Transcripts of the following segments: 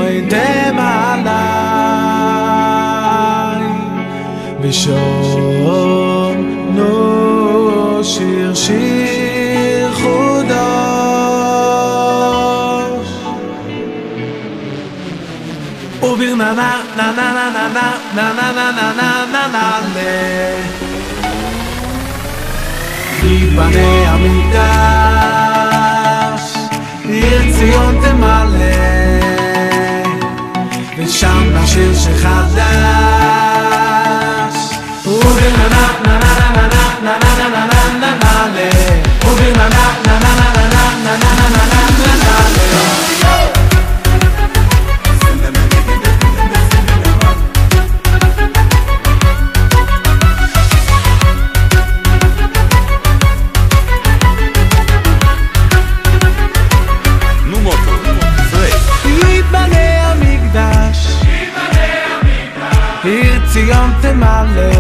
עליי ושונו שיר שיר חודש וברנה na na na na na na na na na na na na ייבנה המקדש עיר ציון תמלא ושם נשיר שחדש וברנה na na na na na na na na na na na וברנה na na na na na na na na na ציון תמלא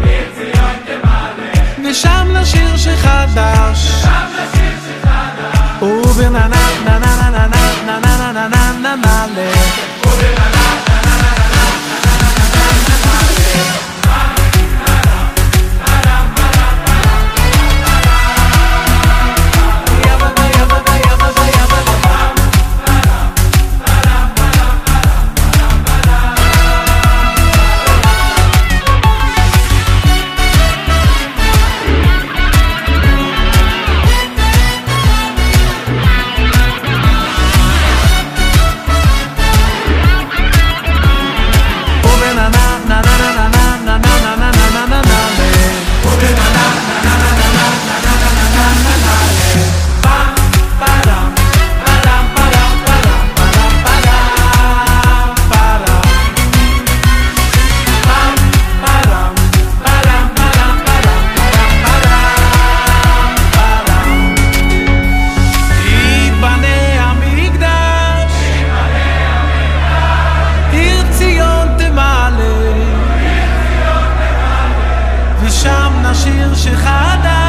ושם נשיר שחדש וברנה na na na na na na na na na na na ושם נשיר שחדש